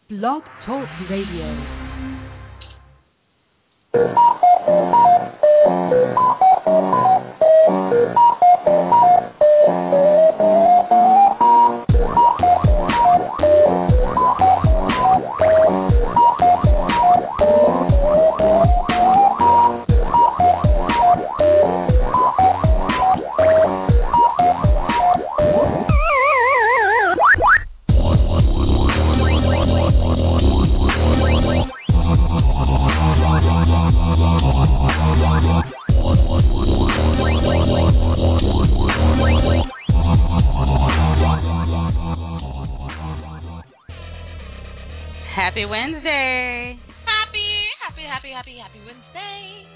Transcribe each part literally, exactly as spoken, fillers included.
Blog Talk Radio. Happy Wednesday. Happy, happy, happy, happy, happy Wednesday.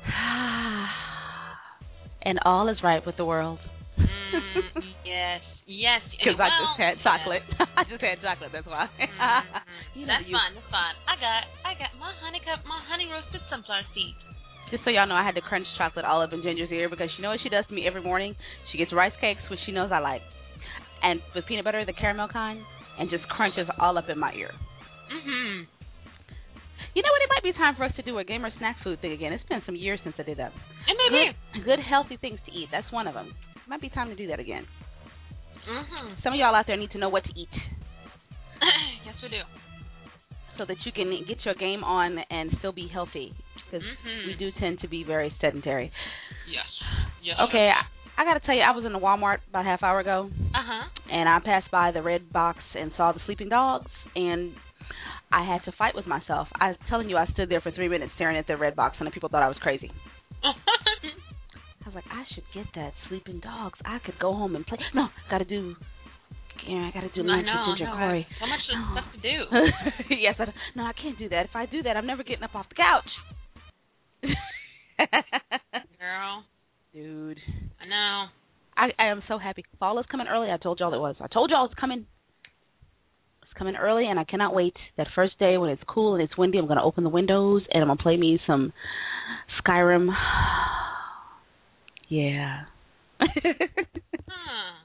And all is right with the world. Mm, yes, yes. Because well, I just had chocolate. Yes. I just had chocolate, that's why. Mm-hmm. You know, that's you, fun, that's fun. I got I got my honey cup, my honey roasted sunflower seeds. Just so y'all know, I had to crunch chocolate all up in Ginger's ear because you know what she does to me every morning? She gets rice cakes, which she knows I like, and with peanut butter, the caramel kind, and just crunches all up in my ear. Mm-hmm. You know what? It might be time for us to do a gamer snack food thing again. It's been some years since I did that. It may good, good, healthy things to eat. That's one of them. It might be time to do that again. Mm-hmm. Some of y'all out there need to know what to eat. Yes, we do. So that you can get your game on and still be healthy. Because mm-hmm. we do tend to be very sedentary. Yes. Yes. Okay, I, I got to tell you, I was in the Walmart about a half hour ago. Uh-huh. And I passed by the red box and saw the sleeping dogs. And I had to fight with myself. I was telling you, I stood there for three minutes staring at the red box, and the people thought I was crazy. I was like, I should get that sleeping dogs. I could go home and play. No, got to do. Yeah, I got to do lunch with Ginger Corey. So much no. stuff to do. Yes, I, no, I can't do that. If I do that, I'm never getting up off the couch. Girl. Dude. I know. I, I am so happy. Fall is coming early. I told y'all it was. I told y'all it's coming. Coming early, and I cannot wait. That first day when it's cool and it's windy, I'm going to open the windows, and I'm going to play me some Skyrim. Yeah. huh.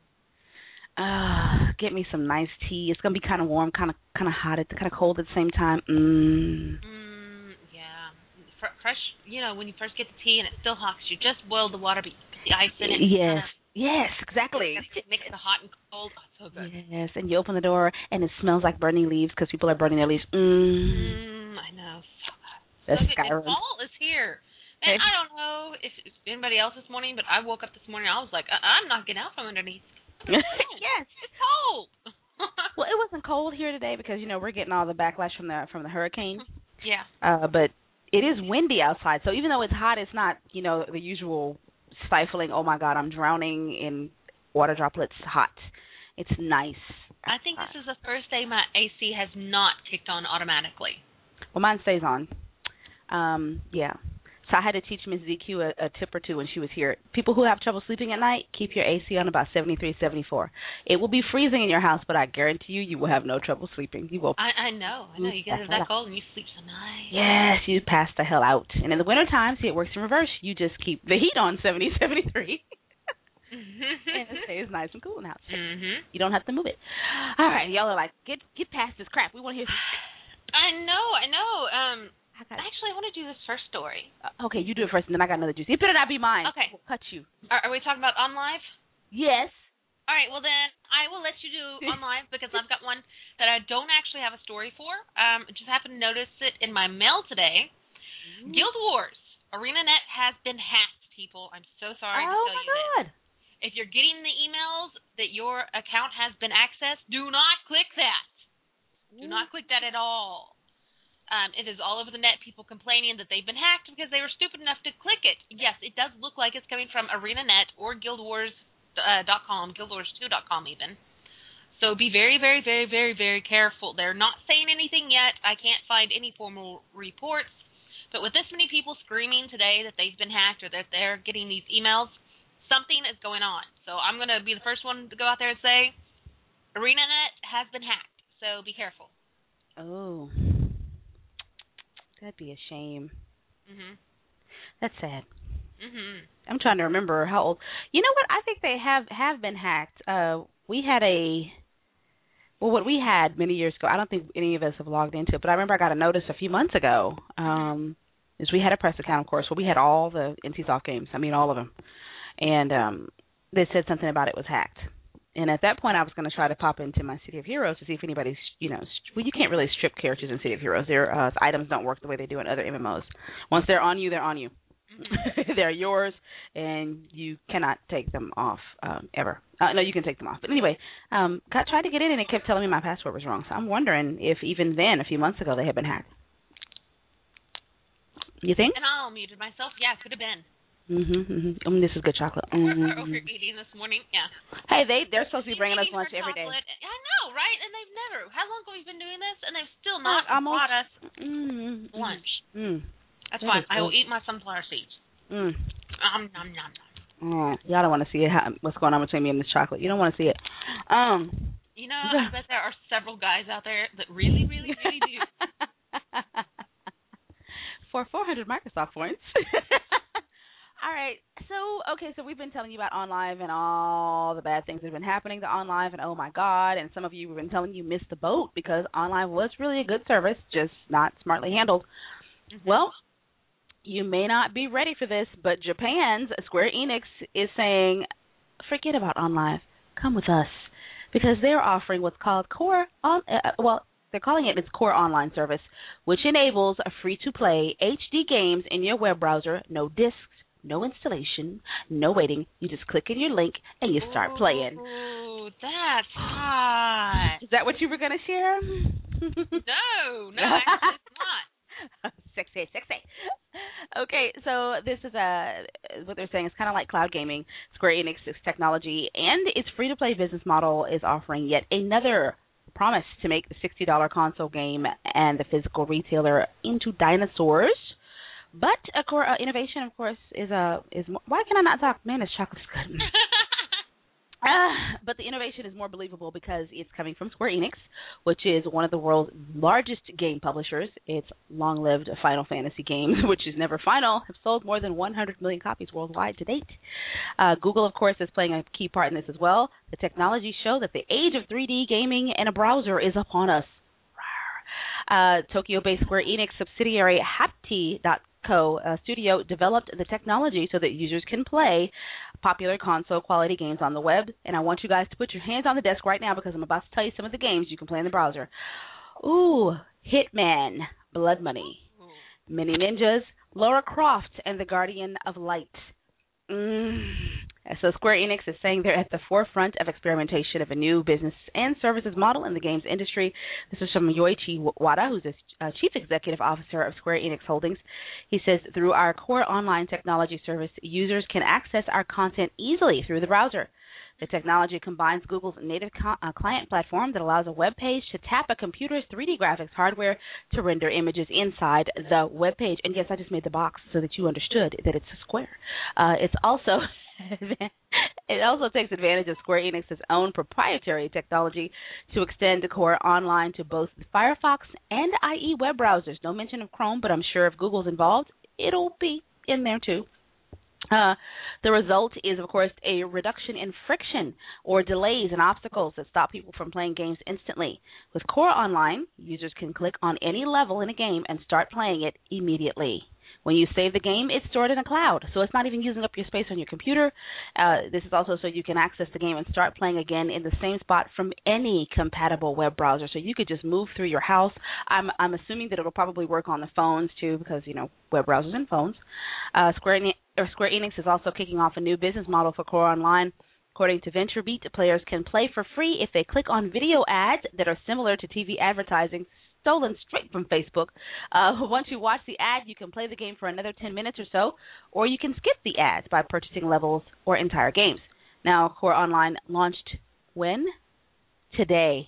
uh, get me some nice tea. It's going to be kind of warm, kind of kind of hot, kind of cold at the same time. Mm. Mm, yeah. Fresh, you know, when you first get the tea and it's still hot, you just boil the water, but you put the ice in it. Yes. Yes, exactly. Mix the hot and cold. Oh, so good. Yes, and you open the door, and it smells like burning leaves because people are burning their leaves. Mm. Mm, I know. So good. That's so Skyrim. Fall is here. And I don't know if it's anybody else this morning, but I woke up this morning, I was like, I- I'm not getting out from underneath. Yes. It's cold. Well, it wasn't cold here today because, you know, we're getting all the backlash from the from the hurricane. Yeah. Uh, but it is windy outside, so even though it's hot, it's not, you know, the usual stifling, oh, my God, I'm drowning in water droplets hot. It's nice. I think this is the first day my A C has not kicked on automatically. Well, mine stays on. Um, yeah. So I had to teach Miss Z Q a, a tip or two when she was here. People who have trouble sleeping at night, keep your A C on about seventy-three, seventy-four. It will be freezing in your house, but I guarantee you, you will have no trouble sleeping. You will. I, I know. I know. You get it that cold and you sleep so nice. Yes, you pass the hell out. And in the wintertime, see, it works in reverse. You just keep the heat on seventy, seventy-three. And it stays nice and cool in the house. Mm-hmm. You don't have to move it. All right, y'all are like, get get past this crap. We want to hear. I know, I know. Um, I got actually, I want to do this first story. Uh, okay, you do it first, and then I got another juice. It better not be mine. Okay. We'll cut you. Are, are we talking about on live? Yes. All right, well then I will let you do on live because I've got one that I don't actually have a story for. Um, I just happened to notice it in my mail today. Mm-hmm. Guild Wars ArenaNet has been hacked, people. I'm so sorry oh to tell my you God. this. If you're getting the emails that your account has been accessed, do not click that. Do not click that at all. Um, it is all over the net, people complaining that they've been hacked because they were stupid enough to click it. Yes, it does look like it's coming from ArenaNet or Guild Wars dot com, Guild Wars two dot com even. So be very, very, very, very, very careful. They're not saying anything yet. I can't find any formal reports. But with this many people screaming today that they've been hacked or that they're getting these emails, something is going on. So I'm going to be the first one to go out there and say, ArenaNet has been hacked. So be careful. Oh. That'd be a shame. Mhm. That's sad. Mhm. I'm trying to remember how old. You know what? I think they have have been hacked. Uh, we had a Well, what we had many years ago, I don't think any of us have logged into it, but I remember I got a notice a few months ago. Um, is we had a press account, of course, where we had all the NCSoft games. I mean, all of them. And um, they said something about it was hacked. And at that point, I was going to try to pop into my City of Heroes to see if anybody's, you know, well, you can't really strip characters in City of Heroes. Their uh, items don't work the way they do in other M M Os. Once they're on you, they're on you. Mm-hmm. They're yours, and you cannot take them off um, ever. Uh, no, you can take them off. But anyway, um, got tried to get in, and it kept telling me my password was wrong. So I'm wondering if even then, a few months ago, they had been hacked. You think? And I muted myself. Yeah, could have been. Mhm, mhm. Um, this is good chocolate. Mm-hmm. We're overeating this morning. Yeah. Hey, they they're supposed to be bringing us lunch every day. I know, right? And they've never. How long have we been doing this? And they've still not uh, brought us mm-hmm. lunch. Mm. That's that fine. I will eat my sunflower seeds. Mm. Um, nom, nom, nom. Oh, y'all don't want to see it. How, what's going on between me and this chocolate? You don't want to see it. Um. You know, I bet there are several guys out there that really, really, really do. For four hundred Microsoft points. All right. So, okay, so we've been telling you about OnLive and all the bad things that have been happening to OnLive, and oh, my God, and some of you have been telling you missed the boat because OnLive was really a good service, just not smartly handled. Mm-hmm. Well, you may not be ready for this, but Japan's Square Enix is saying, forget about OnLive. Come with us. Because they're offering what's called Core on, uh, well, they're calling it its Core Online service, which enables a free-to-play H D games in your web browser, no discs, no installation, no waiting. You just click in your link and you start playing. Ooh, that's hot. Is that what you were going to share? No, no, actually it's not. Sexy, sexy. Okay, so this is a what they're saying is kind of like cloud gaming. Square Enix's technology and its free-to-play business model is offering yet another promise to make the sixty dollars console game and the physical retailer into dinosaurs. But a core uh, innovation, of course, is a is more, why can I not talk? Man, this chocolate's good. uh, but the innovation is more believable because it's coming from Square Enix, which is one of the world's largest game publishers. Its long-lived Final Fantasy games, which is never final, have sold more than one hundred million copies worldwide to date. Uh, Google, of course, is playing a key part in this as well. The technologies show that the age of three D gaming and a browser is upon us. Uh, Tokyo-based Square Enix subsidiary Hapti dot co uh, studio developed the technology so that users can play popular console-quality games on the web. And I want you guys to put your hands on the desk right now because I'm about to tell you some of the games you can play in the browser. Ooh, Hitman, Blood Money, Mini Ninjas, Lara Croft, and the Guardian of Light. Mm. So Square Enix is saying they're at the forefront of experimentation of a new business and services model in the games industry. This is from Yoichi Wada, who's the uh, chief executive officer of Square Enix Holdings. He says, through our core online technology service, users can access our content easily through the browser. The technology combines Google's native co- uh, client platform that allows a web page to tap a computer's three D graphics hardware to render images inside the web page. And yes, I just made the box so that you understood that it's a square. Uh, it's also it also takes advantage of Square Enix's own proprietary technology to extend the Core Online to both the Firefox and I E web browsers. No mention of Chrome, but I'm sure if Google's involved, it'll be in there too. Uh, the result is, of course, a reduction in friction or delays and obstacles that stop people from playing games instantly. With Core Online, users can click on any level in a game and start playing it immediately. When you save the game, it's stored in a cloud, so it's not even using up your space on your computer. Uh, this is also so you can access the game and start playing again in the same spot from any compatible web browser. So you could just move through your house. I'm I'm assuming that it'll probably work on the phones too, because you know web browsers and phones. Uh, Square Enix, or Square Enix is also kicking off a new business model for Core Online. According to VentureBeat, players can play for free if they click on video ads that are similar to T V advertising stolen straight from Facebook. Uh, once you watch the ad, you can play the game for another ten minutes or so, or you can skip the ads by purchasing levels or entire games. Now, Core Online launched when? Today.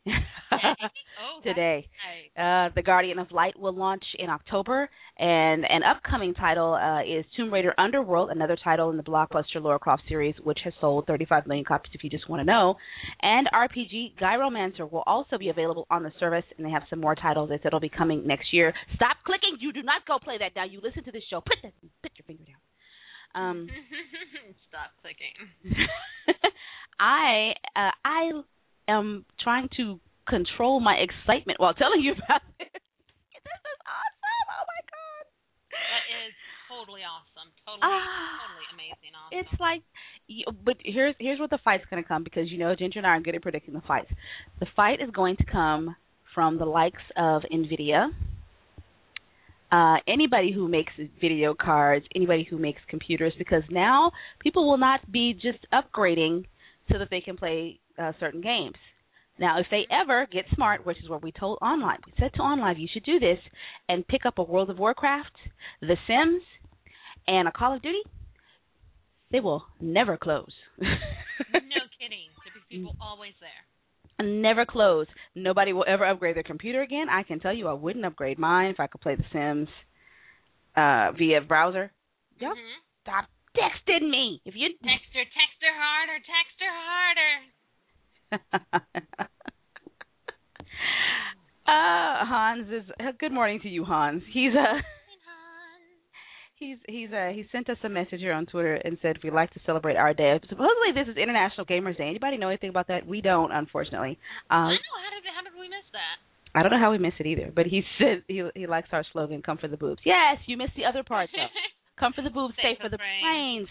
oh, Today. Nice. Uh, the Guardian of Light will launch in October, and an upcoming title uh, is Tomb Raider Underworld, another title in the blockbuster Lara Croft series, which has sold thirty-five million copies if you just want to know. And R P G Gyromancer will also be available on the service, and they have some more titles that will be coming next year. Stop clicking. You do not go play that now. You listen to this show. Put, that, put your finger down. Um, Stop clicking. I uh, I am trying to control my excitement while telling you about this. This is awesome. Oh, my God. That is totally awesome. Totally, Ah, totally amazing. Awesome. It's like, y- but here's here's where the fight's going to come, because, you know, Ginger and I are good at predicting the fights. The fight is going to come from the likes of NVIDIA, uh, anybody who makes video cards, anybody who makes computers, because now people will not be just upgrading so that they can play uh, certain games. Now, if they ever get smart, which is what we told OnLive, we said to OnLive, you should do this and pick up a World of Warcraft, The Sims, and a Call of Duty, they will never close. No kidding. There be people always there. Never close. Nobody will ever upgrade their computer again. I can tell you I wouldn't upgrade mine if I could play The Sims uh, via browser. Yep. Mm-hmm. Stop texting me. If you Text her, text her harder, text her harder. uh, Hans is. Uh, good morning to you, Hans. He's a. Uh, He's he's uh he sent us a message here on Twitter and said we'd like to celebrate our day. Supposedly this is International Gamers Day. Anybody know anything about that? We don't, unfortunately. Um, I know. How did how did we miss that? I don't know how we missed it either. But he said he he likes our slogan, "Come for the boobs." Yes, you missed the other part though. Come for the boobs, stay for the brains.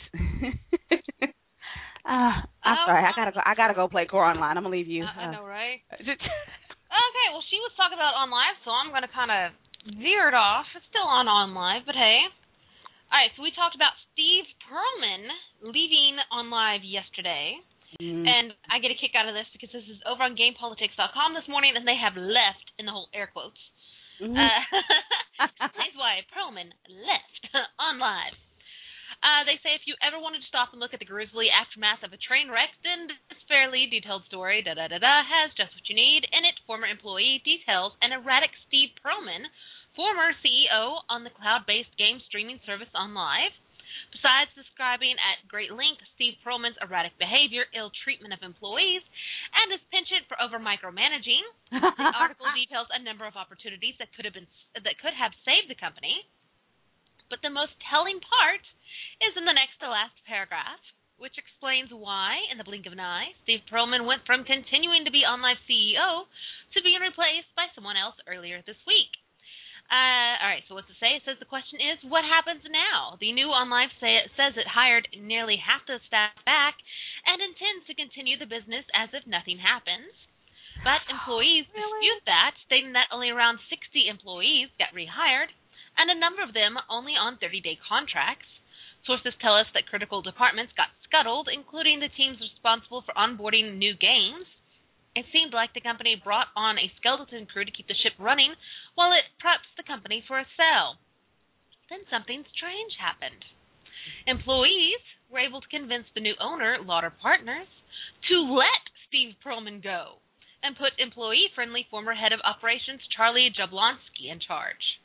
uh, I'm oh, sorry. I gotta go. I gotta go play Core Online. I'm gonna leave you. Uh, I know, right? Uh, Okay. Well, she was talking about OnLive, so I'm gonna kind of veer it off. It's still on OnLive, but hey. All right, so we talked about Steve Pearlman leaving OnLive yesterday, mm-hmm. and I get a kick out of this because this is over on Game Politics dot com this morning, and they have left in the whole air quotes. Mm-hmm. Uh, that's why Pearlman left OnLive. Uh, they say if you ever wanted to stop and look at the grisly aftermath of a train wreck, then this fairly detailed story da da da da has just what you need. In it, former employee details an erratic Steve Pearlman, former C E O on the cloud-based game streaming service OnLive. Besides describing at great length Steve Pearlman's erratic behavior, ill treatment of employees, and his penchant for over-micromanaging, the article details a number of opportunities that could have been that could have saved the company. But the most telling part is in the next to last paragraph, which explains why, in the blink of an eye, Steve Pearlman went from continuing to be OnLive C E O to being replaced by someone else earlier this week. Uh, all right, so what's it say? It says the question is, what happens now? The new OnLive say, says it hired nearly half the staff back and intends to continue the business as if nothing happens. But employees really? dispute that, stating that only around sixty employees got rehired, and a number of them only on thirty-day contracts. Sources tell us that critical departments got scuttled, including the teams responsible for onboarding new games. It seemed like the company brought on a skeleton crew to keep the ship running while it preps the company for a sale. Then something strange happened. Employees were able to convince the new owner, Lauder Partners, to let Steve Pearlman go and put employee-friendly former head of operations Charlie Jablonski in charge.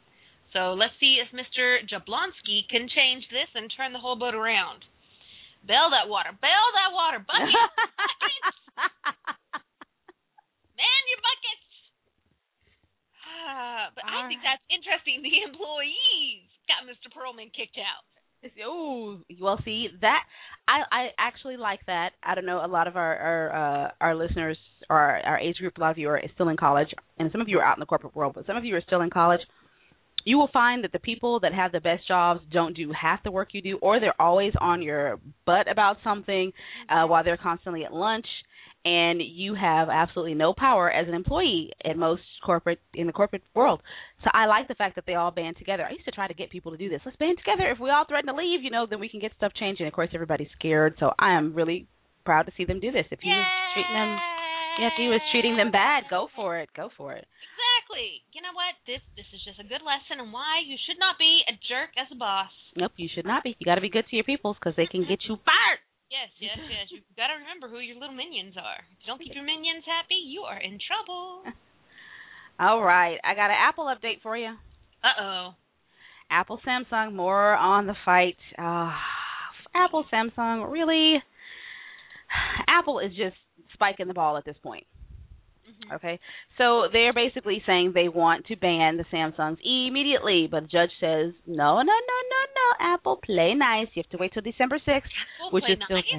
So let's see if Mister Jablonski can change this and turn the whole boat around. Bail that water. Bail that water. Buckets. Buckets. Man, your buckets. Uh, but I think that's interesting. The employees got Mister Pearlman kicked out. Oh, well, see that I, I actually like that. I don't know. A lot of our our, uh, our listeners, or our, our age group, a lot of you are still in college, and some of you are out in the corporate world, but some of you are still in college. You will find that the people that have the best jobs don't do half the work you do, or they're always on your butt about something uh, while they're constantly at lunch, and you have absolutely no power as an employee at most corporate in the corporate world. So I like the fact that they all band together. I used to try to get people to do this. Let's band together. If we all threaten to leave, you know, then we can get stuff changed. And of course, everybody's scared. So I am really proud to see them do this. If you was treating them, yeah, if you was treating them bad, go for it. Go for it. Exactly. You know what? This this is just a good lesson on why you should not be a jerk as a boss. Nope, you should not be. You got to be good to your peoples because they can get you fired. Yes, yes, yes. You've got to remember who your little minions are. If you don't keep your minions happy, you are in trouble. All right. I got an Apple update for you. Uh-oh. Apple, Samsung, more on the fight. Uh, Apple, Samsung, really? Apple is just spiking the ball at this point. Mm-hmm. Okay? So they're basically saying they want to ban the Samsungs immediately, but the judge says, no, no, no, no, no, Apple, play nice. You have to wait till December sixth, Apple which play is still nice?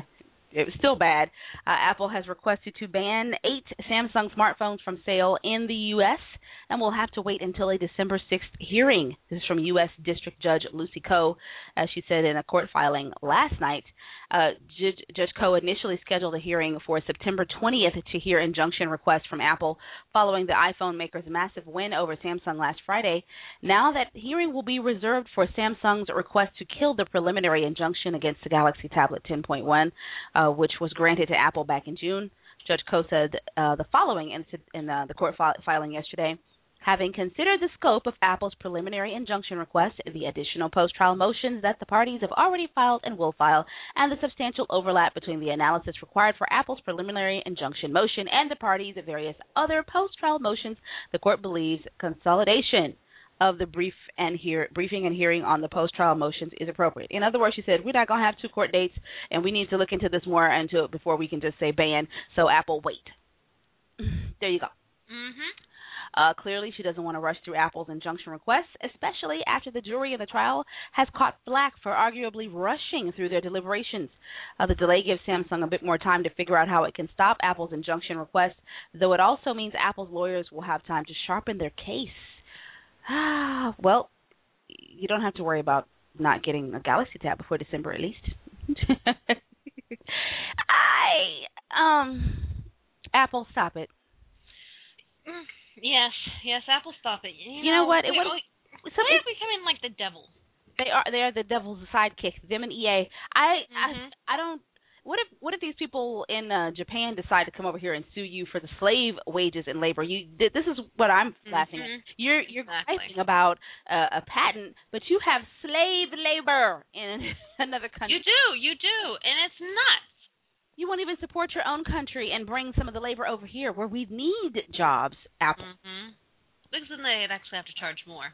it was still bad. Uh, Apple has requested to ban eight Samsung smartphones from sale in the U S and will have to wait until a December sixth hearing. This is from U S District Judge Lucy Koh, as she said in a court filing last night. Uh, Judge, Judge Koh initially scheduled a hearing for September twentieth to hear injunction requests from Apple following the iPhone maker's massive win over Samsung last Friday. Now that hearing will be reserved for Samsung's request to kill the preliminary injunction against the Galaxy Tablet ten point one, uh, which was granted to Apple back in June. Judge Koh said uh, the following in, in uh, the court fi- filing yesterday. Having considered the scope of Apple's preliminary injunction request, the additional post-trial motions that the parties have already filed and will file, and the substantial overlap between the analysis required for Apple's preliminary injunction motion and the parties' various other post-trial motions, the court believes consolidation of the brief and hear, briefing and hearing on the post-trial motions is appropriate. In other words, she said, we're not going to have two court dates, and we need to look into this more until before we can just say ban, so Apple, wait. There you go. Mm-hmm. Uh, clearly, she doesn't want to rush through Apple's injunction requests, especially after the jury in the trial has caught flack for arguably rushing through their deliberations. Uh, the delay gives Samsung a bit more time to figure out how it can stop Apple's injunction request, though it also means Apple's lawyers will have time to sharpen their case. Well, you don't have to worry about not getting a Galaxy Tab before December, at least. I, um, Apple, stop it. Yes, yes, Apple, stop it. You, you know, know what? It, we, what we, so they are becoming like the devil. They are. They are the devil's sidekick. Them and E A. I, mm-hmm. I, I don't. What if what if these people in uh, Japan decide to come over here and sue you for the slave wages and labor? You. This is what I'm mm-hmm. laughing at. You're you're exactly. griping about uh, a patent, but you have slave labor in another country. You do, you do, and it's nuts. You won't even support your own country and bring some of the labor over here where we need jobs, Apple. Mm-hmm. Because then they'd actually have to charge more.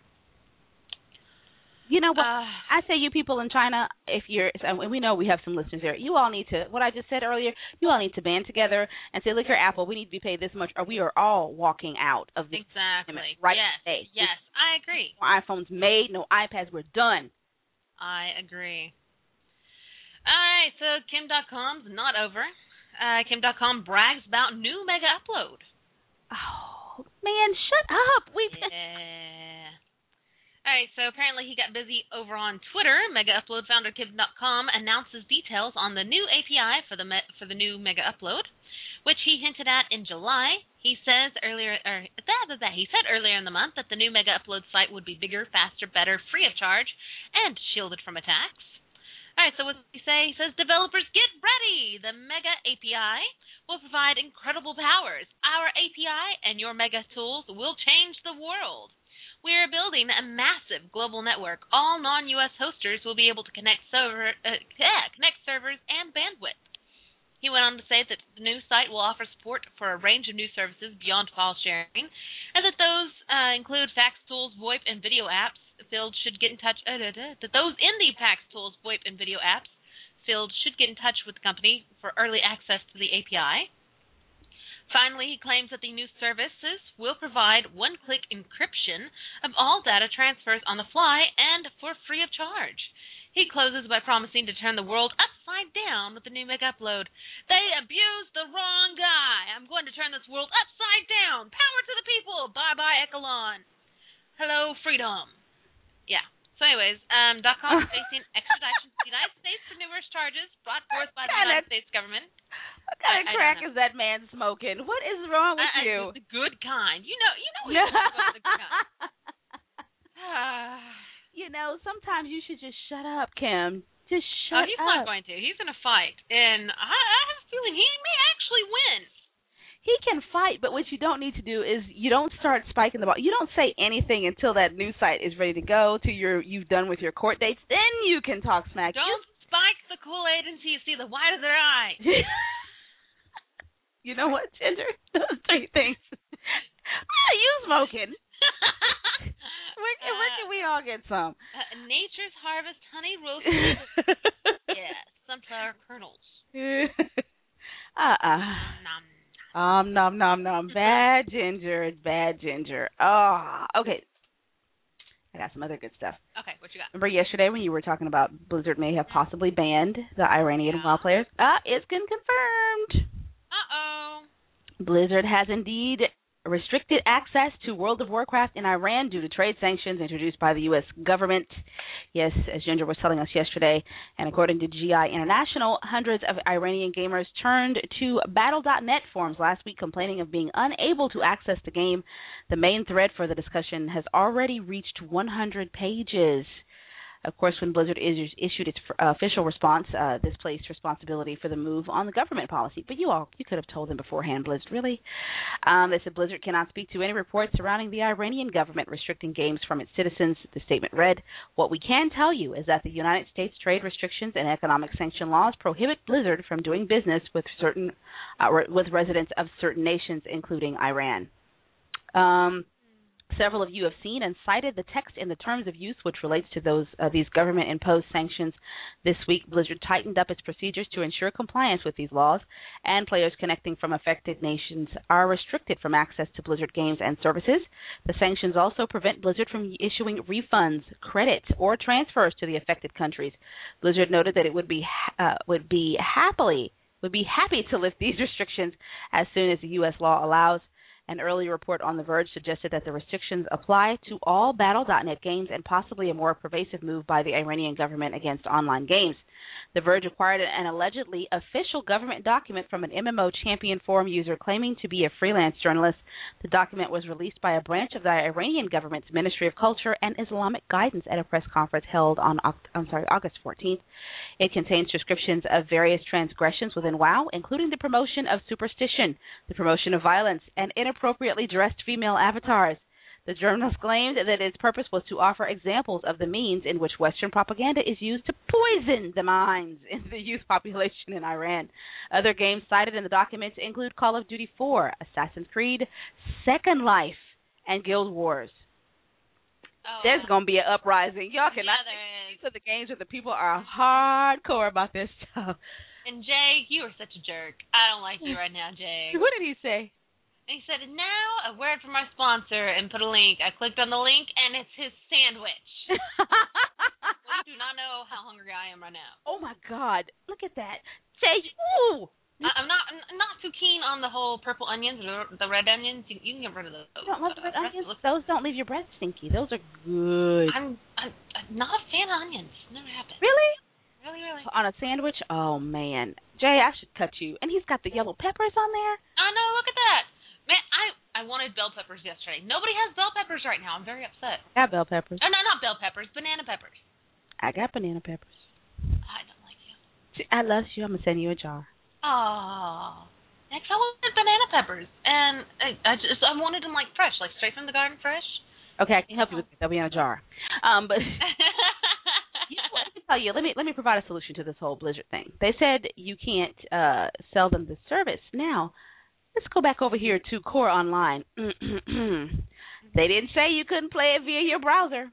You know what? Uh, I say you people in China, if you're, and we know we have some listeners there, you all need to, what I just said earlier, you all need to band together and say, look here, Apple, we need to be paid this much, or we are all walking out of this. Exactly. Right yes. today. Yes, I agree. No iPhones made, no iPads, we're done. I agree. All right, so Kim dot com's not over. Uh, Kim dot com brags about new mega upload. Oh, man, shut up. We Yeah. All right, so apparently he got busy over on Twitter. Mega Upload founder Kim dot com announces details on the new A P I for the me- for the new Mega Upload, which he hinted at in July. He says earlier, or that, that, that he said earlier in the month that the new Mega Upload site would be bigger, faster, better, free of charge, and shielded from attacks. All right, so what does he say? He says, developers, get ready! The Mega A P I will provide incredible powers. Our A P I and your Mega tools will change the world. We are building a massive global network. All non-U S hosters will be able to connect, server, uh, yeah, connect servers and bandwidth. He went on to say that the new site will offer support for a range of new services beyond file sharing, and that those uh, include fax tools, VoIP, and video apps. Field should get in touch. Uh, da, da, that those in the fax tools, VoIP, and video apps field should get in touch with the company for early access to the A P I. Finally, he claims that the new services will provide one-click encryption of all data transfers on the fly and for free of charge. He closes by promising to turn the world upside down with the new Mega Upload. They abused the wrong guy. I'm going to turn this world upside down. Power to the people. Bye-bye, Echelon. Hello, freedom. Yeah. So anyways, um, .com is facing extradition to the United States for numerous charges brought forth by the United States government. What kind I, of crack is that man smoking? What is wrong with I, I, you? The good kind. You know, you know he's the good kind. You know, sometimes you should just shut up, Kim. Just Oh, shut he's up. not going to. He's in a fight, and I, I have a feeling he may actually win. He can fight, but what you don't need to do is you don't start spiking the ball. You don't say anything until that new site is ready to go, till you're you've done with your court dates. Then you can talk smack. Don't you spike the Kool-Aid until you see the white of their eye. You know what, Ginger? Those three things. What are you smoking? where, can, where can we all get some? Uh, Nature's Harvest honey roasted. Yeah, sunflower kernels. uh-uh. Nom. Um, nom, nom, nom. Bad ginger, bad ginger. Oh, okay. I got some other good stuff. Okay, what you got? Remember yesterday when you were talking about Blizzard may have possibly banned the Iranian Yeah. WoW players? Ah, it's been confirmed. Uh-oh. Blizzard has indeed restricted access to World of Warcraft in Iran due to trade sanctions introduced by the U S government. Yes, as Ginger was telling us yesterday, and according to G I International, hundreds of Iranian gamers turned to Battle dot net forums last week complaining of being unable to access the game. The main thread for the discussion has already reached one hundred pages. Of course, when Blizzard issued its official response, uh, this placed responsibility for the move on the government policy. But you all, you could have told them beforehand, Blizzard, really. Um, they said Blizzard cannot speak to any reports surrounding the Iranian government restricting games from its citizens. The statement read, "What we can tell you is that the United States trade restrictions and economic sanction laws prohibit Blizzard from doing business with certain uh, with residents of certain nations, including Iran." Um, Several of you have seen and cited the text in the terms of use, which relates to those uh, these government-imposed sanctions. This week, Blizzard tightened up its procedures to ensure compliance with these laws, and players connecting from affected nations are restricted from access to Blizzard games and services. The sanctions also prevent Blizzard from issuing refunds, credits, or transfers to the affected countries. Blizzard noted that it would be uh, would be happily would be happy to lift these restrictions as soon as the U S law allows. An early report on The Verge suggested that the restrictions apply to all Battle dot net games and possibly a more pervasive move by the Iranian government against online games. The Verge acquired an allegedly official government document from an M M O champion forum user claiming to be a freelance journalist. The document was released by a branch of the Iranian government's Ministry of Culture and Islamic Guidance at a press conference held on I'm sorry, August fourteenth. It contains descriptions of various transgressions within WoW, including the promotion of superstition, the promotion of violence, and inappropriately dressed female avatars. The journalist claimed that its purpose was to offer examples of the means in which Western propaganda is used to poison the minds in the youth population in Iran. Other games cited in the documents include Call of Duty four, Assassin's Creed, Second Life, and Guild Wars. Oh. There's going to be an uprising. Y'all cannot Yeah, think of the games where the people are hardcore about this stuff. And Jay, you are such a jerk. I don't like you right now, Jay. What did he say? And he said, now a word from our sponsor, and put a link. I clicked on the link, and it's his sandwich. Well, you do not know how hungry I am right now. Oh, my God. Look at that. Jay, ooh. I, I'm not I'm not too keen on the whole purple onions, or the red onions. You, you can get rid of those. You don't love the red Uh, onions? rest- Those don't leave your breath stinky. Those are good. I'm, I'm, I'm not a fan of onions. Never happened. Really? Really, really. On a sandwich? Oh, man. Jay, I should cut you. And he's got the yellow peppers on there. Oh, no, look at that. Man, I, I wanted bell peppers yesterday. Nobody has bell peppers right now. I'm very upset. I got bell peppers. Oh, no, not bell peppers. Banana peppers. I got banana peppers. I don't like you. See, I love you. I'm going to send you a jar. Oh. Next, I wanted banana peppers. And I, I just I wanted them, like, fresh, like straight from the garden fresh. Okay, I can help you with that. They'll be in a jar. Um, but you know what? Let me tell you. Let me let me provide a solution to this whole Blizzard thing. They said you can't uh, sell them the service. Now, let's go back over here to Core Online. They didn't say you couldn't play it via your browser.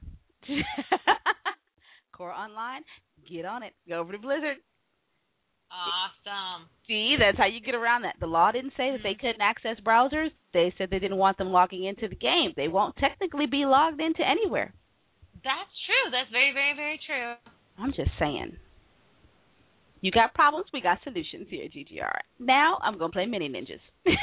Core Online, get on it. Go over to Blizzard. Awesome. See, that's how you get around that. The law didn't say that they couldn't access browsers. They said they didn't want them logging into the game. They won't technically be logged into anywhere. That's true. That's very, very, very true. I'm just saying. You got problems, we got solutions here at G G R. Now I'm going to play Mini Ninjas.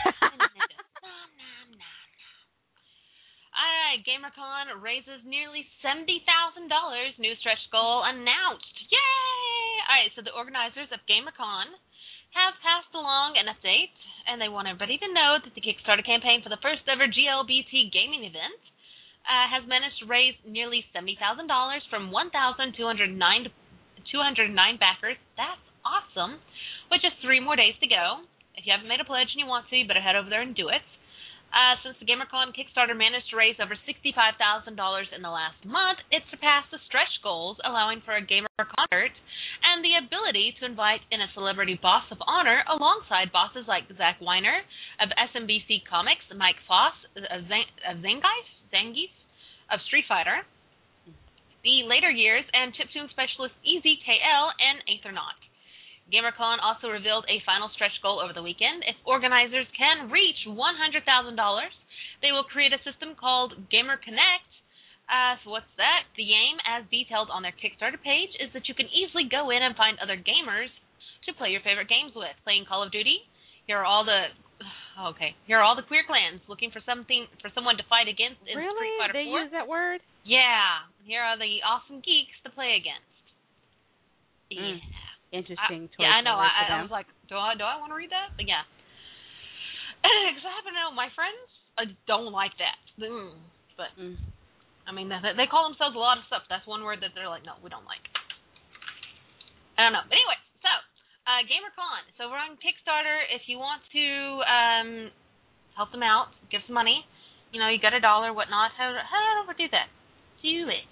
All right, GamerCon raises nearly seventy thousand dollars. New stretch goal announced. Yay! All right, so the organizers of GamerCon have passed along an update, and they want everybody to know that the Kickstarter campaign for the first ever G L B T gaming event uh, has managed to raise nearly seventy thousand dollars from one thousand two hundred nine backers. That's awesome. With just three more days to go. If you haven't made a pledge and you want to, you better head over there and do it. Uh, since the GamerCon Kickstarter managed to raise over sixty-five thousand dollars in the last month, it surpassed the stretch goals, allowing for a gamer concert and the ability to invite in a celebrity boss of honor alongside bosses like Zach Weiner of S M B C Comics, Mike Foss of, Zang- of Zangief, Zangief of Street Fighter, the later years, and chiptune specialist E Z K L and Aethernaut. GamerCon also revealed a final stretch goal over the weekend. If organizers can reach one hundred thousand dollars, they will create a system called Gamer Connect Uh, so what's that? The game, as detailed on their Kickstarter page, is that you can easily go in and find other gamers to play your favorite games with. Playing Call of Duty, here are all the okay, here are all the queer clans looking for something for someone to fight against in Really? Street Fighter They four. use that word? Yeah, here are the awesome geeks to play against. Mm. Yeah, Interesting. I, yeah, I know. I, for I them. was like, do I do I want to read that? But yeah, because I happen to know my friends uh, don't like that. Mm. But. Mm. I mean, they, they call themselves a lot of stuff. That's one word that they're like, no, we don't like. I don't know. But anyway, so, uh, GamerCon. So we're on Kickstarter. If you want to um, help them out, give some money, you know, you got a dollar, whatnot, how, how do do that? Do it.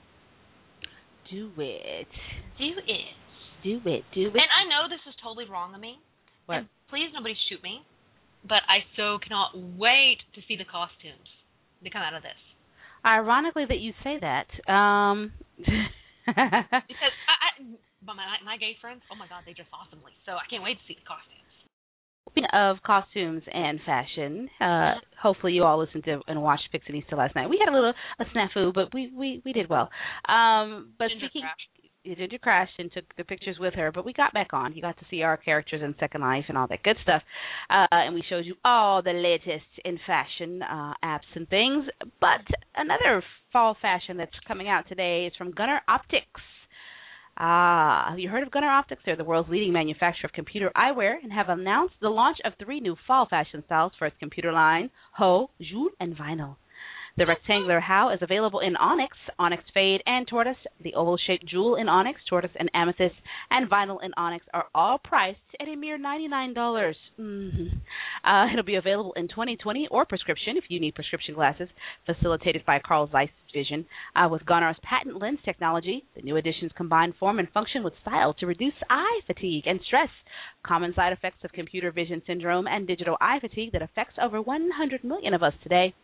Do it. Do it. Do it. Do it. And I know this is totally wrong of me. What? And please, nobody shoot me. But I so cannot wait to see the costumes that come out of this. Ironically that you say that. Um, because I, I, but my my gay friends, oh my God, they dress awesomely. So I can't wait to see the costumes. Speaking of costumes and fashion, uh, hopefully you all listened to and watched Pixinista last night. We had a little a snafu, but we we, we did well. Um, but Ginger speaking, crashed. Ginger crashed and took the pictures with her, but we got back on. You got to see our characters in Second Life and all that good stuff, uh, and we showed you all the latest in fashion uh, apps and things. But another fall fashion that's coming out today is from Gunnar Optics. Ah, have you heard of Gunnar Optics? They're the world's leading manufacturer of computer eyewear and have announced the launch of three new fall fashion styles for its computer line, Ho, Joule, and Vinyl. The rectangular How is available in onyx, onyx fade, and tortoise. The oval-shaped Joule in onyx, tortoise, and amethyst, and vinyl in onyx are all priced at a mere ninety-nine dollars. Mm-hmm. Uh, it'll be available in twenty twenty or prescription if you need prescription glasses, facilitated by Carl Zeiss Vision. Uh, with Gunnar's patent lens technology, the new editions combine form and function with style to reduce eye fatigue and stress, common side effects of computer vision syndrome and digital eye fatigue that affects over one hundred million of us today.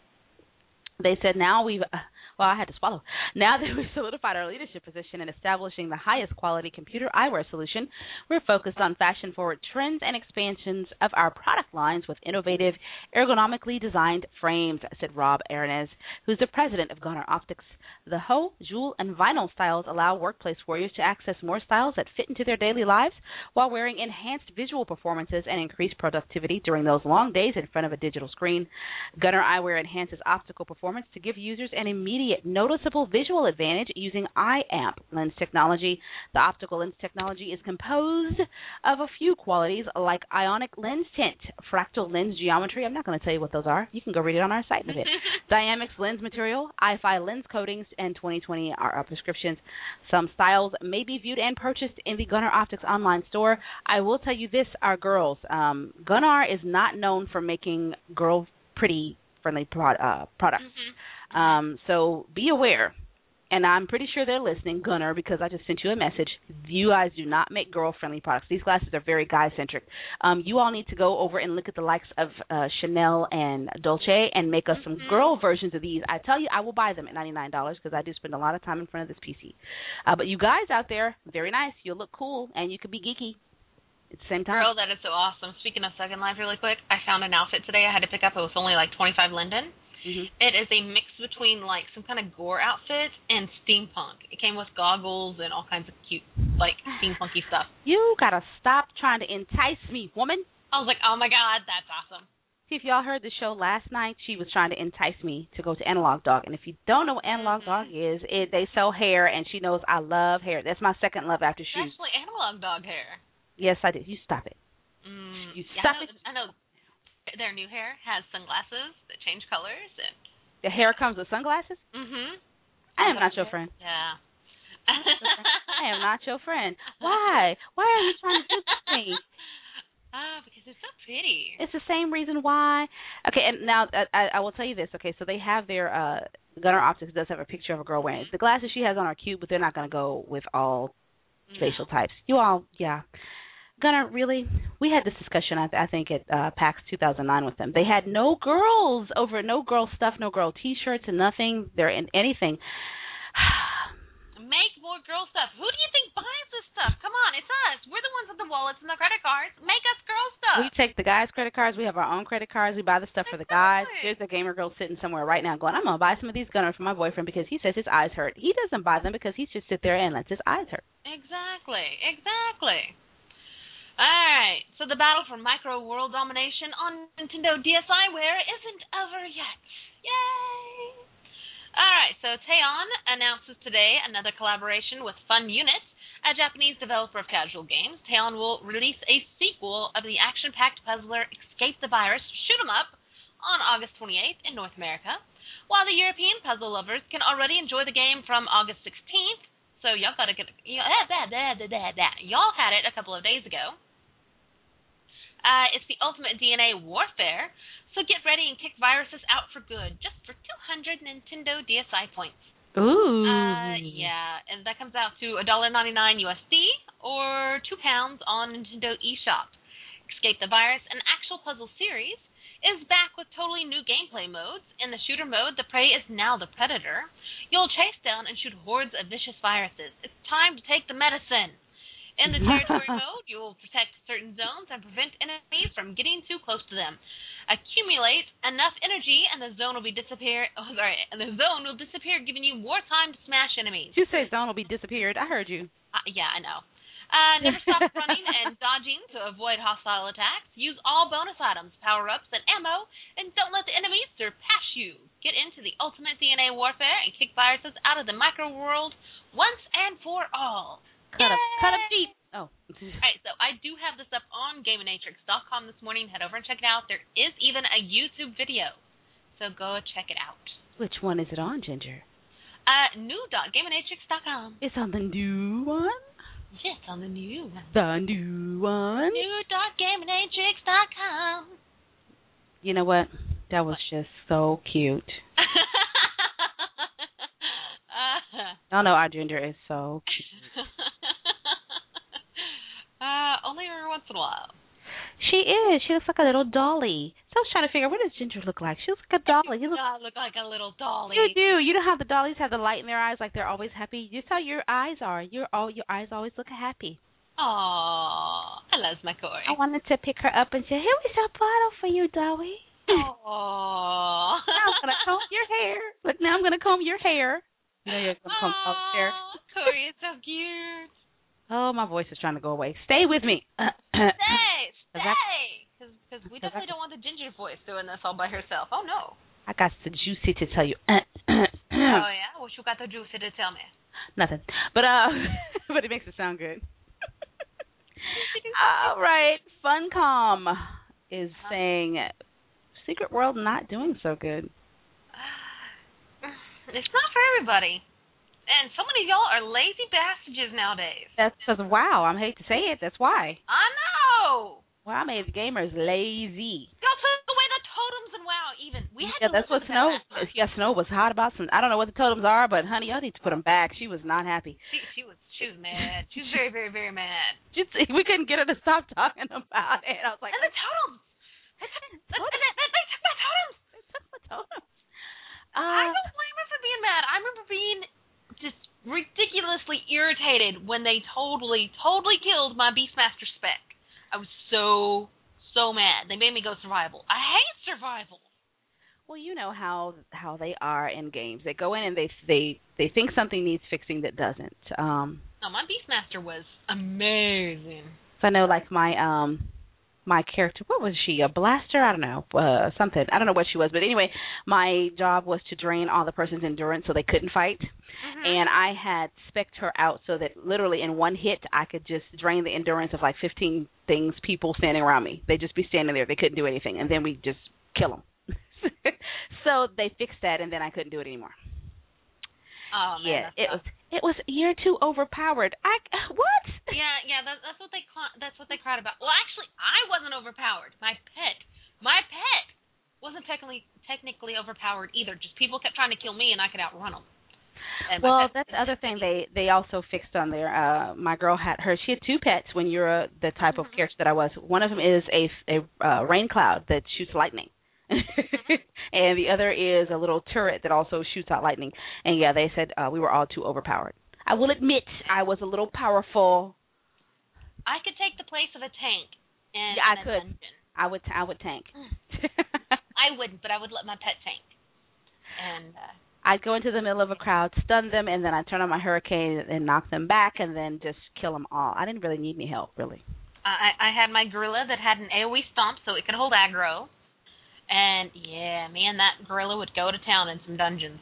They said now we've, uh, well, I had to swallow. Now that we've solidified our leadership position in establishing the highest quality computer eyewear solution, we're focused on fashion-forward trends and expansions of our product lines with innovative, ergonomically designed frames, said Rob Aranez, who's the president of Gunnar Optics. The Ho, Joule, and Vinyl styles allow workplace warriors to access more styles that fit into their daily lives while wearing enhanced visual performances and increased productivity during those long days in front of a digital screen. Gunnar Eyewear enhances optical performance to give users an immediate, noticeable visual advantage using eye amp lens technology. The optical lens technology is composed of a few qualities like ionic lens tint, fractal lens geometry. I'm not going to tell you what those are. You can go read it on our site in a bit. Dynamics lens material, I F I lens coatings, and twenty twenty are our prescriptions. Some styles may be viewed and purchased in the Gunnar Optics online store. I will tell you this, our girls, um, Gunnar is not known for making girl pretty friendly pro- uh, products. Mm-hmm. Um, so be aware. And I'm pretty sure they're listening, Gunnar, because I just sent you a message. You guys do not make girl-friendly products. These glasses are very guy-centric. Um, you all need to go over and look at the likes of uh, Chanel and Dolce and make us some mm-hmm. girl versions of these. I tell you, I will buy them at ninety-nine dollars because I do spend a lot of time in front of this P C. Uh, but you guys out there, very nice. You'll look cool, and you can be geeky at the same time. Girl, that is so awesome. Speaking of Second Life really quick, I found an outfit today I had to pick up. It was only like twenty-five Linden. Mm-hmm. It is a mix between like some kind of gore outfit and steampunk. It came with goggles and all kinds of cute like steampunky stuff. You gotta stop trying to entice me, woman. I was like, oh my God, that's awesome. See, if y'all heard the show last night, she was trying to entice me to go to Analog Dog. And if you don't know what Analog mm-hmm. Dog is, it, they sell hair, and she knows I love hair. That's my second love after shoes. Especially Analog Dog hair. Yes, I did. You stop it. Mm, you yeah, stop I know, it. I know their new hair has sunglasses that change colors. And the hair comes with sunglasses? Mm-hmm. I am not your friend. Yeah. I am not your friend. Why? Why are you trying to do this to me? Ah, because it's so pretty. It's the same reason why. Okay, and now I, I will tell you this. Okay, so they have their uh, Gunnar Optics does have a picture of a girl wearing it. The glasses she has on are cute, but they're not going to go with all no. facial types. You all, yeah. Gunnar, really? We had this discussion, I, I think, at uh, PAX two thousand nine with them. They had no girls over, no girl stuff, no girl T-shirts, and nothing. They're in anything. Make more girl stuff. Who do you think buys this stuff? Come on, it's us. We're the ones with the the wallets and the credit cards. Make us girl stuff. We take the guys' credit cards. We have our own credit cards. We buy the stuff for the guys. There's a gamer girl sitting somewhere right now going, I'm going to buy some of these gunners for my boyfriend because he says his eyes hurt. He doesn't buy them because he just sits there and lets his eyes hurt. Exactly. Exactly. All right. So the battle for micro world domination on Nintendo DSiWare isn't over yet. Yay! All right. So Teon announces today another collaboration with Fun Unit, a Japanese developer of casual games. Teon will release a sequel of the action-packed puzzler Escape the Virus Shoot 'em Up on August twenty-eighth in North America, while the European puzzle lovers can already enjoy the game from August sixteenth. So y'all gotta get you know, da, da, da, da, da. Y'all had it a couple of days ago. Uh, it's the ultimate D N A warfare, so get ready and kick viruses out for good, just for two hundred Nintendo DSi points. Ooh. Uh, yeah, and that comes out to one dollar ninety-nine U S D or two pounds on Nintendo eShop. Escape the Virus, an actual puzzle series, is back with totally new gameplay modes. In the shooter mode, the prey is now the predator. You'll chase down and shoot hordes of vicious viruses. It's time to take the medicine. In the territory mode, you will protect certain zones and prevent enemies from getting too close to them. Accumulate enough energy, and the zone will be disappear. Oh, sorry, and the zone will disappear, giving you more time to smash enemies. You say zone will be disappeared. I heard you. Uh, yeah, I know. Uh, never stop running and dodging to avoid hostile attacks. Use all bonus items, power-ups, and ammo, and don't let the enemies surpass you. Get into the ultimate D N A warfare and kick viruses out of the micro world once and for all. Cut Yay! a cut a beat. Oh. All right, so I do have this up on Gaminatrix dot com this morning. Head over and check it out. There is even a YouTube video, so go check it out. Which one is it on, Ginger? Uh, new dot Gaminatrix dot com. It's on the new one? Yes, on the new one. The new one? new dot Gaminatrix dot com. You know what? That was just so cute. uh, Y'all know our Ginger is so cute. uh, only every once in a while. She is. She looks like a little dolly. So I was trying to figure out, what does Ginger look like? She looks like a dolly. You look, God, look like a little dolly. you do. You know how the dollies have the light in their eyes, like they're always happy? Just how your eyes are. Your all your eyes always look happy. Aww, I love my Corey. I wanted to pick her up and say, here is a bottle for you, Dolly. Aww. Now I'm going to comb your hair. Look, now I'm going to comb your hair. You know you're going to comb all your hair. Corey, it's so cute. Oh, my voice is trying to go away. Stay with me. Stay, That- stay. Because we definitely don't want the Ginger voice doing this all by herself. Oh, no. I got the juicy to tell you. Oh, yeah? What you got the juicy to tell me? Nothing. But, uh, but it makes it sound good. All right. Funcom is saying Secret World not doing so good. It's not for everybody. And so many of y'all are lazy bastards nowadays. That's because, wow, I hate to say it. That's why. I know. Well, I made the gamers lazy. Y'all took away the totems and WoW even. We had Yeah, to that's what listen to Snow. that last month. Yeah, Snow was hot about some. I don't know what the totems are, but honey, y'all need to put them back. She was not happy. She, she was she was mad. She was very, very, very mad. Just, we couldn't get her to stop talking about it. I was like, And the totems. They took, they, they, they, they took my totems. they took my totems. I Uh, don't blame her for being mad. I remember being just ridiculously irritated when they totally, totally killed my Beastmaster spec. I was so, so mad. They made me go survival. I hate survival. well, you know how how they are in games. They go in and they they they think something needs fixing that doesn't. Um, No, my Beastmaster was amazing. so I know, like my um my character, what was she? A blaster? I don't know, uh, something. I don't know what she was, but anyway, my job was to drain all the person's endurance so they couldn't fight. Mm-hmm. And I had spec'd her out so that literally in one hit I could just drain the endurance of like fifteen things, people standing around me. They'd just be standing there. They couldn't do anything. And then we just kill them. So they fixed that, and then I couldn't do it anymore. Oh, man, yeah, that's it tough. was it was you're too overpowered. I what? Yeah, yeah, that, that's what they cla- that's what they cried about. Well, actually, I wasn't overpowered. My pet, my pet, wasn't technically technically overpowered either. Just people kept trying to kill me, and I could outrun them. And my Well, pet- that's the other thing they they also fixed on there. Uh, my girl had her. She had two pets. When you're uh, the type of character that I was, one of them is a a uh, rain cloud that shoots lightning. And the other is a little turret that also shoots out lightning. And yeah, they said uh, we were all too overpowered. I will admit I was a little powerful. I could take the place of a tank. In, yeah, I in a could. Dungeon. I would. I would tank. I wouldn't, but I would let my pet tank. And uh, I'd go into the middle of a crowd, stun them, and then I'd turn on my hurricane and knock them back, and then just kill them all. I didn't really need any help, really. I, I had my gorilla that had an AoE stomp, so it could hold aggro. And yeah, man, that gorilla would go to town in some dungeons.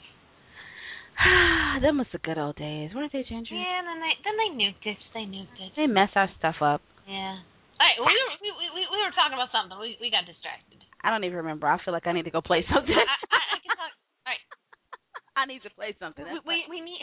Them was the good old days, weren't they, Ginger? Yeah, and then they then they nuked it. They nuked it. They mess our stuff up. Yeah. All right, we were we we, we were talking about something. We we got distracted. I don't even remember. I feel like I need to go play something. I, I, I can talk. All right. I need to play something. We we, we need.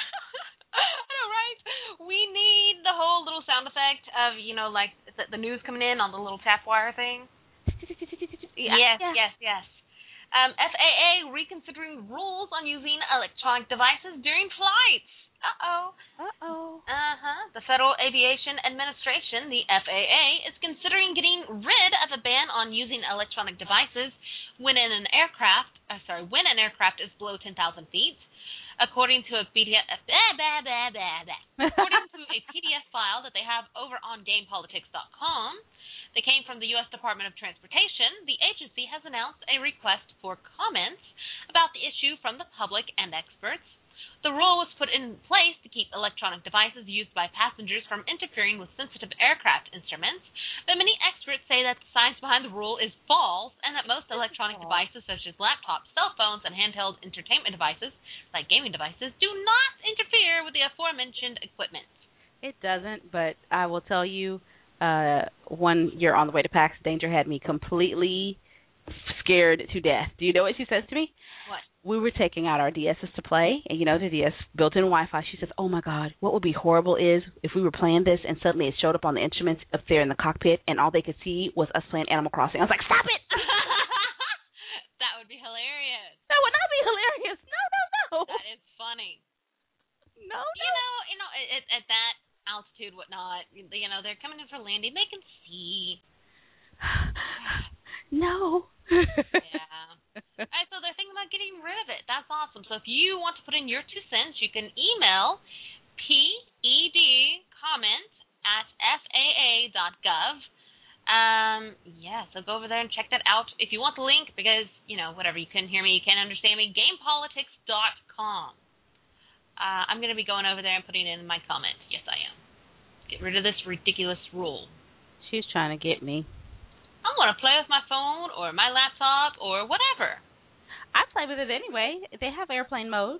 I know, right? We need the whole little sound effect of, you know, like the, the news coming in on the little tap wire thing. yeah, yes, yeah. yes, yes. Um, F A A reconsidering rules on using electronic devices during flights. Uh-oh. Uh-oh. Uh-huh. The Federal Aviation Administration, the F A A, is considering getting rid of a ban on using electronic devices when in an aircraft, uh, sorry, when an aircraft is below ten thousand feet. According to a P D F, uh, blah, blah, blah, blah, blah. According to a P D F file that they have over on game politics dot com, that came from the U S Department of Transportation, the agency has announced a request for comments about the issue from the public and experts. The rule was put in place to keep electronic devices used by passengers from interfering with sensitive aircraft instruments, but many experts say that the science behind the rule is false and that most electronic devices such as laptops, cell phones, and handheld entertainment devices, like gaming devices, do not interfere with the aforementioned equipment. It doesn't, but I will tell you, uh, one year on the way to PAX, Danger had me completely scared to death. Do you know what she says to me? What? We were taking out our D S's to play, and you know the D S built-in Wi-Fi. She says, "Oh my God, what would be horrible is if we were playing this and suddenly it showed up on the instruments up there in the cockpit, and all they could see was us playing Animal Crossing." I was like, "Stop it!" That would be hilarious. That would not be hilarious. No, no, no. That is funny. No, no. You know, you know, at, at that altitude, whatnot, you know, they're coming in for landing. They can see. No. Yeah. All right, so they're thinking about getting rid of it. That's awesome. So if you want to put in your two cents, you can email pedcomment at f a a dot gov. Um, yeah, so go over there and check that out. If you want the link, because, you know, whatever, you couldn't hear me, you can't understand me, game politics dot com. Uh, I'm going to be going over there and putting in my comment. Yes, I am. Get rid of this ridiculous rule. She's trying to get me. I want to play with my phone or my laptop or whatever. I play with it anyway. They have airplane mode.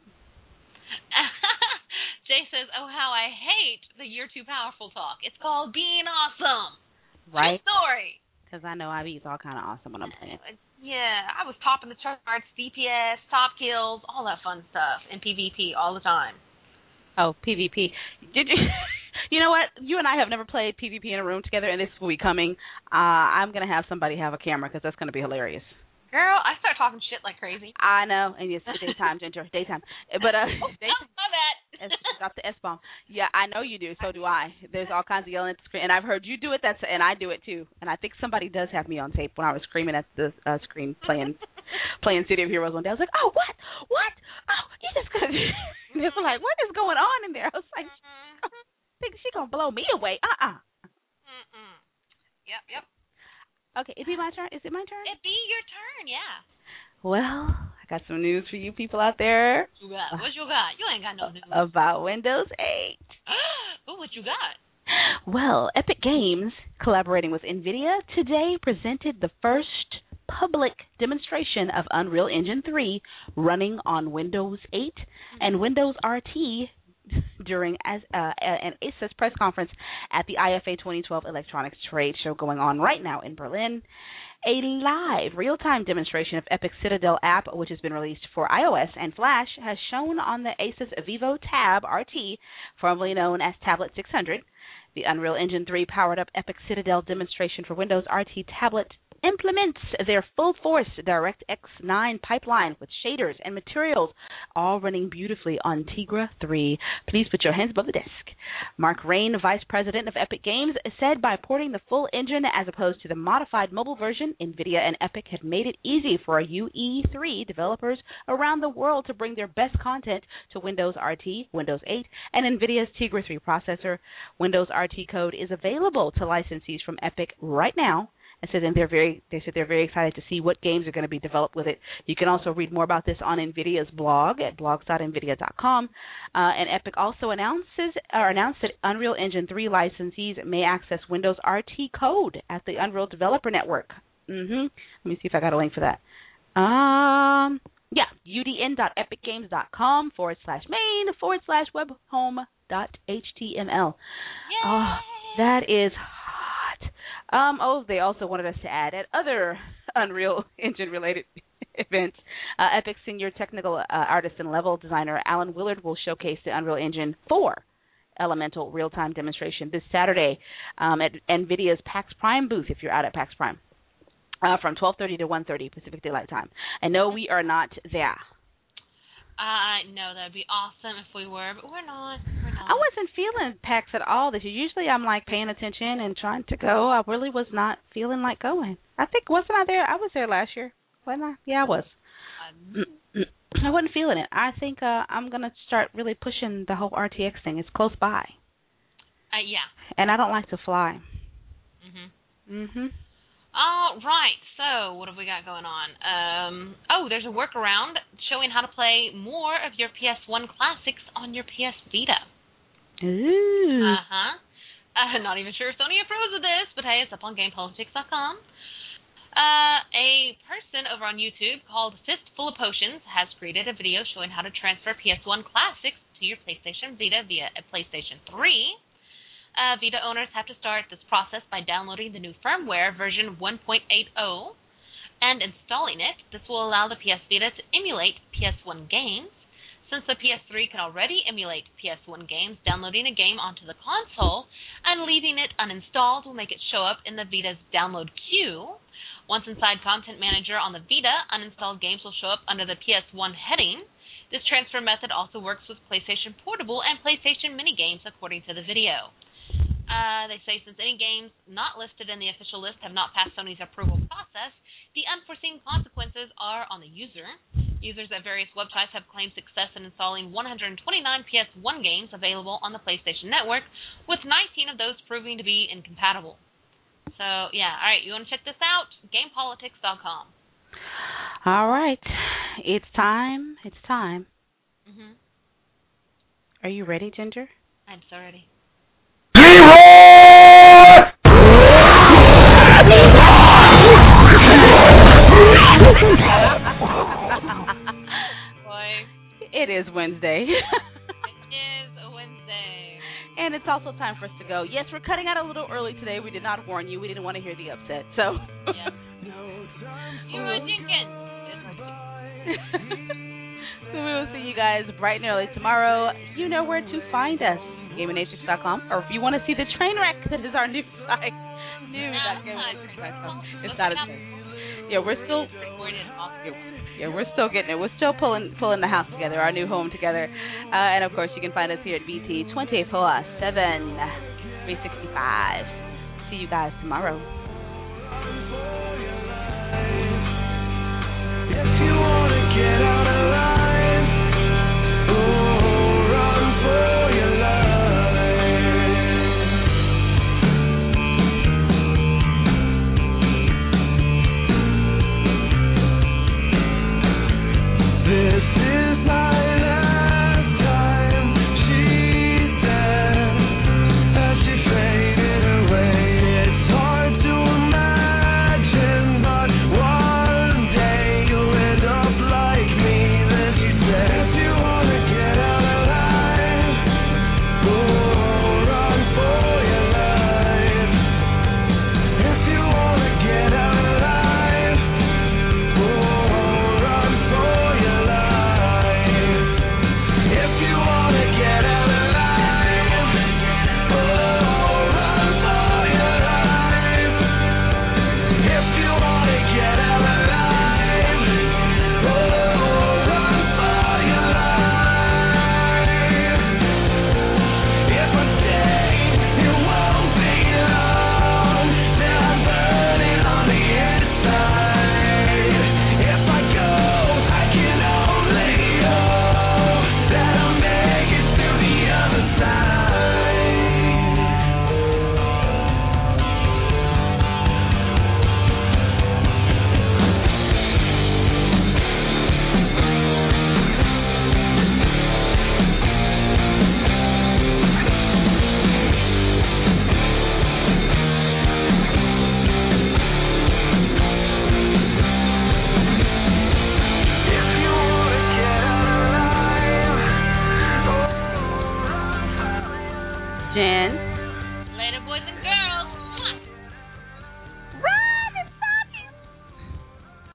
Jay says, "Oh, how I hate the you're too powerful talk. It's called being awesome." Right. True story. Because I know I be all kind of awesome when I'm playing. Yeah, I was topping the charts, D P S, top kills, all that fun stuff in PvP all the time. Oh, PvP. Did you? You know what? You and I have never played PvP in a room together, and this will be coming. Uh, I'm going to have somebody have a camera because that's going to be hilarious. Girl, I start talking shit like crazy. I know, and it's daytime, Ginger, daytime. But uh, oh, daytime, my bad. Drop the S-bomb. Yeah, I know you do. So do I. There's all kinds of yelling at the screen, and I've heard you do it. That's and I do it too. And I think somebody does have me on tape when I was screaming at the uh, screen playing playing City of Heroes one day. I was like, oh, what? What? Oh, you just gonna? They were like, what is going on in there? I was like, I think she's gonna blow me away. Uh-uh. Mm-mm. Yep, yep. Okay, is it my turn? Is it my turn? It be your turn, yeah. Well, I got some news for you people out there. What you got? What you got? You ain't got no news. About Windows eight. Ooh, what you got? Well, Epic Games, collaborating with NVIDIA, today presented the first public demonstration of Unreal Engine three running on Windows eight mm-hmm. and Windows R T during as uh, an Asus press conference at the I F A twenty twelve Electronics Trade Show going on right now in Berlin. A live, real-time demonstration of Epic's Citadel app, which has been released for iOS and Flash, has shown on the Asus Vivo Tab R T, formerly known as Tablet six hundred. The Unreal Engine three powered-up Epic Citadel demonstration for Windows R T tablet implements their full-force DirectX nine pipeline with shaders and materials, all running beautifully on Tegra three. Please put your hands above the desk. Mark Rain, Vice President of Epic Games, said by porting the full engine as opposed to the modified mobile version, NVIDIA and Epic had made it easy for U E three developers around the world to bring their best content to Windows R T, Windows eight, and NVIDIA's Tegra three processor. Windows R T code is available to licensees from Epic right now. And so then they're very, they said they're very excited to see what games are going to be developed with it. You can also read more about this on NVIDIA's blog at blogs dot nvidia dot com. Uh, and Epic also announces or announced that Unreal Engine three licensees may access Windows R T code at the Unreal Developer Network. Mm-hmm. Let me see if I got a link for that. Um, yeah, udn.epicgames.com forward slash main forward slash webhome dot html. Oh, that is hot. Um, oh, they also wanted us to add at other Unreal Engine-related events, uh, Epic Senior Technical uh, Artist and Level Designer Alan Willard will showcase the Unreal Engine four Elemental real-time demonstration this Saturday um, at NVIDIA's PAX Prime booth, if you're out at PAX Prime, uh, from twelve thirty to one thirty Pacific Daylight Time. And no, we are not there. I uh, know that would be awesome if we were, but we're not. We're not. I wasn't feeling PAX at all this year. Usually I'm like paying attention and trying to go. I really was not feeling like going. I think, wasn't I there? I was there last year. Wasn't I? Yeah, I was. Um, I wasn't feeling it. I think uh, I'm going to start really pushing the whole R T X thing. It's close by. Uh, yeah. And I don't like to fly. Mm-hmm. Mm-hmm. All right, so what have we got going on? Um, oh, there's a workaround showing how to play more of your P S one classics on your P S Vita. Ooh. Uh-huh. Uh, not even sure if Sony approves of this, but hey, it's up on game politics dot com. Uh, a person over on YouTube called Fistful of Potions has created a video showing how to transfer P S one classics to your PlayStation Vita via a PlayStation three. Uh, Vita owners have to start this process by downloading the new firmware, version one point eight oh, and installing it. This will allow the P S Vita to emulate P S one games. Since the P S three can already emulate P S one games, downloading a game onto the console and leaving it uninstalled will make it show up in the Vita's download queue. Once inside Content Manager on the Vita, uninstalled games will show up under the P S one heading. This transfer method also works with PlayStation Portable and PlayStation Mini games, according to the video. Uh, they say since any games not listed in the official list have not passed Sony's approval process, the unforeseen consequences are on the user. Users at various websites have claimed success in installing one hundred twenty-nine P S one games available on the PlayStation Network, with nineteen of those proving to be incompatible. So, yeah, all right, you want to check this out? game politics dot com. All right, it's time. It's time. Mm-hmm. Are you ready, Ginger? I'm so ready. It is Wednesday. It is a Wednesday. And it's also time for us to go. Yes, we're cutting out a little early today. We did not warn you. We didn't want to hear the upset. So. Yes. You were thinking. So we will see you guys bright and early tomorrow. You know where to find us. game natrix dot com. Or if you want to see the train wreck that is our new site, new dot game natrix dot com. It's not a train. Yeah, we're still. Yeah, we're still getting it. We're still pulling pulling the house together, our new home together. Uh, and, of course, you can find us here at V T twenty-four seven, three sixty-five. See you guys tomorrow. If you want to get out of line, oh, run for your like me. Jen. Later, boys and girls.